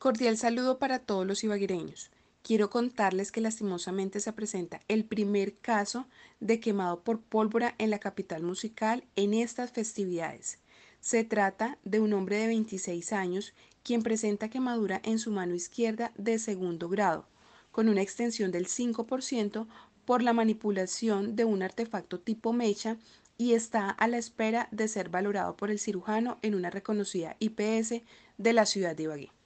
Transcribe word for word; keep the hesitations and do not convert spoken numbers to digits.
Cordial saludo para todos los ibaguireños. Quiero contarles que lastimosamente se presenta el primer caso de quemado por pólvora en la capital musical en estas festividades. Se trata de un hombre de veintiséis años quien presenta quemadura en su mano izquierda de segundo grado, con una extensión del cinco por ciento por la manipulación de un artefacto tipo mecha y está a la espera de ser valorado por el cirujano en una reconocida I P S de la ciudad de Ibagué.